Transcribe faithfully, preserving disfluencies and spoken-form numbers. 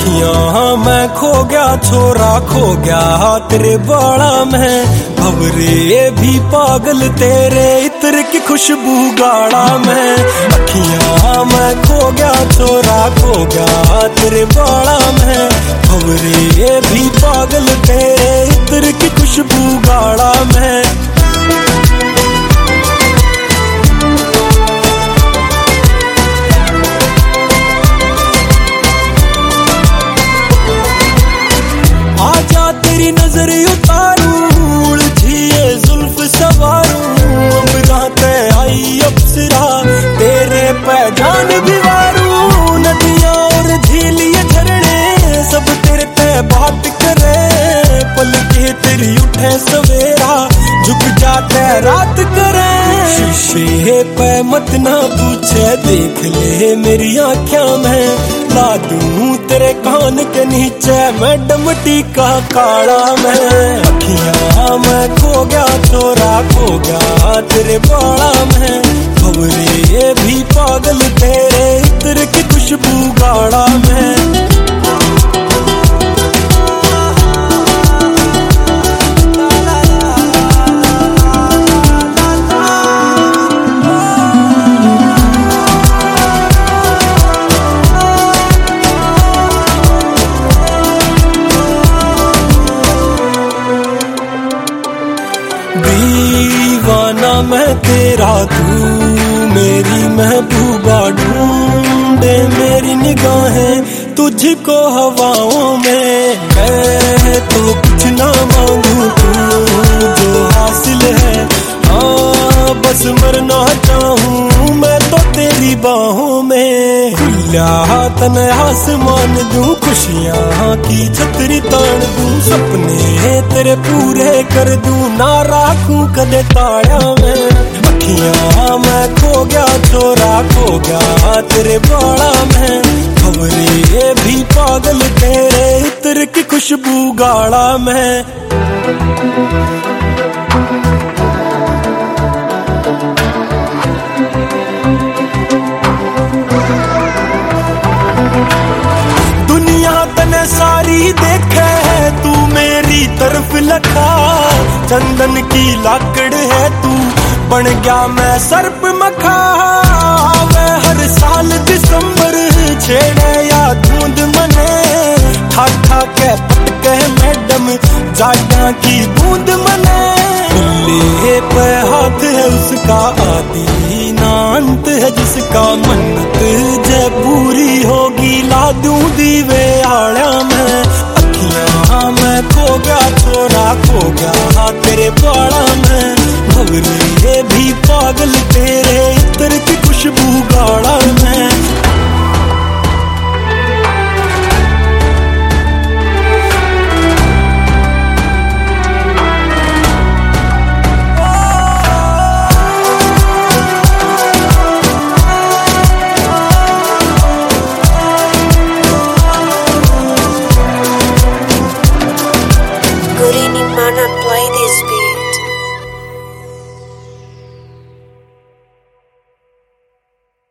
अखियां मैं खो गया छोरा खो गया तेरे बाड़ा में, भंवरे भी पागल तेरे इत्र की खुशबू गाड़ा में। अखियां मैं खो गया छोरा खो गया तेरे बाड़ा में, भंवरे भी पागल तेरे इत्र की खुशबू गाड़ा में। आजा तेरी नजर उतारूं, उलझिए जुल्फ सवारूं, अम्बरा ते आई अप्सरा तेरे पहचान दीवारूं। नदियां और झील ये झरने सब तेरे पे बात करे, पलके तेरी उठे सवेरा झुक जाते रात करे। शीशे पे मत ना पूछे देख ले मेरी आँखों में, ला दूं तेरे कान के नीचे मैडम टीका काड़ा में। अखियां मैं खो गया छोरा खो गया तेरे बाड़ा में, भंवरे भी पागल तेरे इत्र की खुशबू गाड़ा में। दीवाना मैं तेरा तू मेरी महबूबा, ढूंढे मेरी निगाहें तुझको हवाओं में। मैं तो कुछ ना मांगू तू जो हासिल है, हाँ बस मरना चाहूँ मैं तो तेरी बाहों में। खुला तन आसमान दूं, खुशियाँ की छतरी तान दूं, सपने तेरे पूरे कर दूं, ना राखूं कदे ताड़ा में। अखियां मैं खो गया छोरा खो गया तेरे बाड़ा में, भंवरे भी पागल तेरे इत्र की खुशबू गाड़ा में। दुनिया तने सारी देखे है तू मेरी तरफ लखा, चंदन की लाकड़ है तू बन गया मैं सर्प मखा। मैं हर साल दिसंबर छेड़े या धुंध मने, ठा ठा के पटके मैडम जाड़ा की बूंद मने। ले पे हाथ है उसका आदि ना अंत है जिसका, मन्नत जे पूरी होगी ला दूं दीवे आड़ा में। अखियां मैं खो गया छोरा खो गया तेरे बाड़ा में, भंवरे भी पागल तेरे इत्र की खुशबू गाड़ा में।